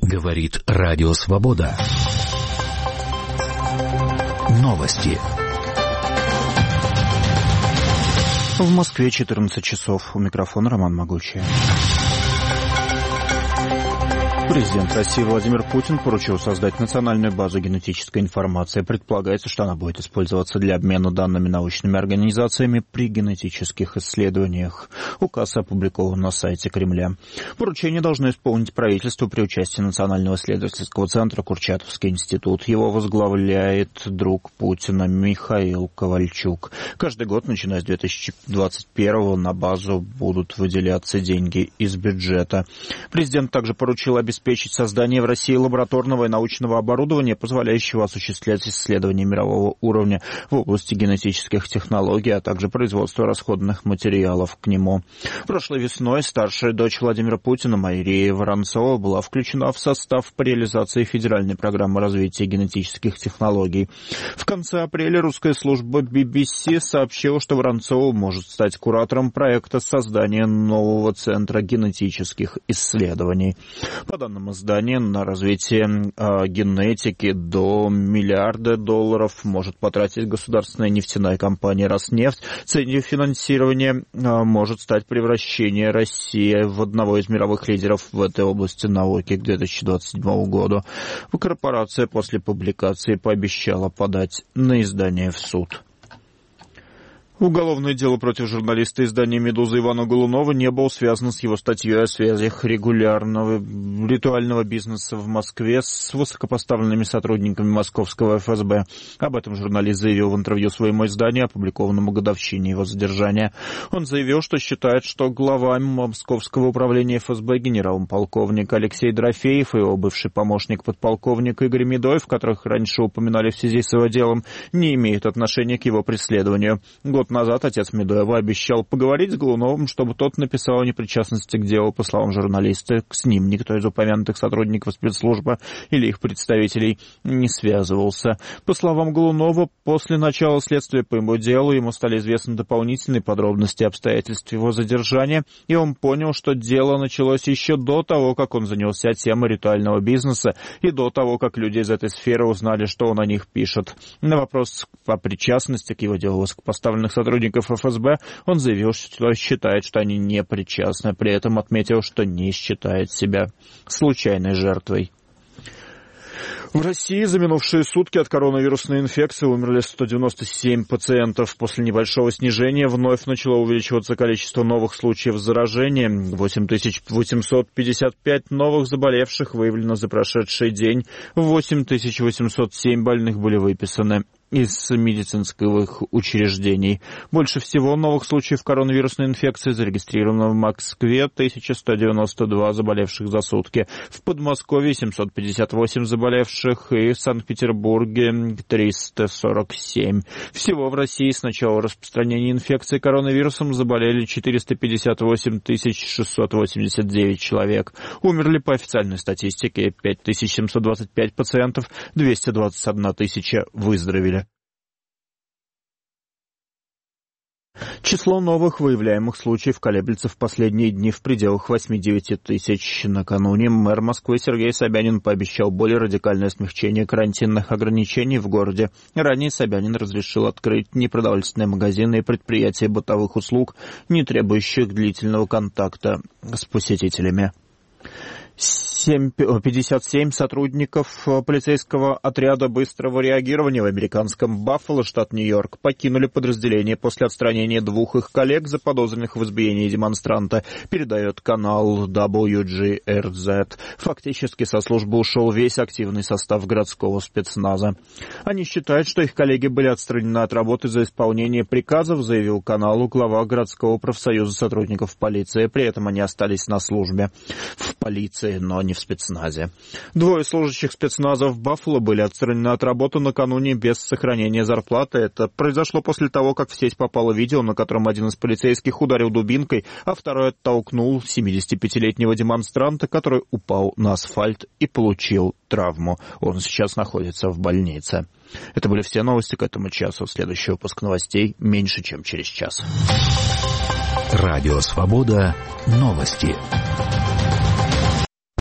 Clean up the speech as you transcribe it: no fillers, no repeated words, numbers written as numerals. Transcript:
Говорит Радио Свобода. Новости. В Москве 14 часов. У микрофона Роман Могучий. Президент России Владимир Путин поручил создать национальную базу генетической информации. Предполагается, что она будет использоваться для обмена данными научными организациями при генетических исследованиях. Указ опубликован на сайте Кремля. Поручение должно исполнить правительство при участии Национального исследовательского центра «Курчатовский институт». Его возглавляет друг Путина Михаил Ковальчук. Каждый год, начиная с 2021-го, на базу будут выделяться деньги из бюджета. Президент также поручил обеспечить создание в России лабораторного и научного оборудования, позволяющего осуществлять исследования мирового уровня в области генетических технологий, а также производства расходных материалов к нему. Прошлой весной старшая дочь Владимира Путина, Мария Воронцова, была включена в состав по реализации федеральной программы развития генетических технологий. В конце апреля русская служба BBC сообщила, что Воронцова может стать куратором проекта создания нового центра генетических исследований. По данным издания, на развитие генетики до $1 миллиарда может потратить государственная нефтяная компания «Роснефть». Целью финансирования может стать превращение России в одного из мировых лидеров в этой области науки к 2027 году. Корпорация после публикации пообещала подать на издание в суд. Уголовное дело против журналиста издания «Медуза» Ивана Голунова не было связано с его статьей о связях регулярного ритуального бизнеса в Москве с высокопоставленными сотрудниками московского ФСБ. Об этом журналист заявил в интервью своему изданию, опубликованному годовщине его задержания. Он заявил, что считает, что глава московского управления ФСБ генерал-полковник Алексей Дорофеев и его бывший помощник подполковник Игорь Медоев, которых раньше упоминали в связи с его делом, не имеют отношения к его преследованию. Год назад отец Медоева обещал поговорить с Голуновым, чтобы тот написал о непричастности к делу. По словам журналиста, с ним никто из упомянутых сотрудников спецслужбы или их представителей не связывался. По словам Голунова, после начала следствия по его делу ему стали известны дополнительные подробности обстоятельств его задержания, и он понял, что дело началось еще до того, как он занялся темой ритуального бизнеса, и до того, как люди из этой сферы узнали, что он о них пишет. На вопрос о причастности к его делу высокопоставленных сотрудников ФСБ, он заявил, что считает, что они не причастны, при этом отметил, что не считает себя случайной жертвой. В России за минувшие сутки от коронавирусной инфекции умерли 197 пациентов. После небольшого снижения вновь начало увеличиваться количество новых случаев заражения. 8855 новых заболевших выявлено за прошедший день. 8807 больных были выписаны из медицинских учреждений. Больше всего новых случаев коронавирусной инфекции зарегистрировано в Москве, 1192 заболевших за сутки. В Подмосковье 758 заболевших и в Санкт-Петербурге 347. Всего в России с начала распространения инфекции коронавирусом заболели 458 689 человек. Умерли по официальной статистике 5725 пациентов, 221 тысяча выздоровели. Число новых выявляемых случаев колеблется в последние дни в пределах 8-9 тысяч. Накануне мэр Москвы Сергей Собянин пообещал более радикальное смягчение карантинных ограничений в городе. Ранее Собянин разрешил открыть непродовольственные магазины и предприятия бытовых услуг, не требующих длительного контакта с посетителями. 57 сотрудников полицейского отряда быстрого реагирования в американском Баффало, штат Нью-Йорк, покинули подразделение после отстранения двух их коллег, заподозренных в избиении демонстранта, передает канал WGRZ. Фактически со службы ушел весь активный состав городского спецназа. Они считают, что их коллеги были отстранены от работы за исполнение приказов, заявил каналу глава городского профсоюза сотрудников полиции. При этом они остались на службе в полиции, но не в спецназе. Двое служащих спецназа в Баффало были отстранены от работы накануне без сохранения зарплаты. Это произошло после того, как в сеть попало видео, на котором один из полицейских ударил дубинкой, а второй оттолкнул 75-летнего демонстранта, который упал на асфальт и получил травму. Он сейчас находится в больнице. Это были все новости к этому часу. Следующий выпуск новостей меньше, чем через час. Радио Свобода. Новости.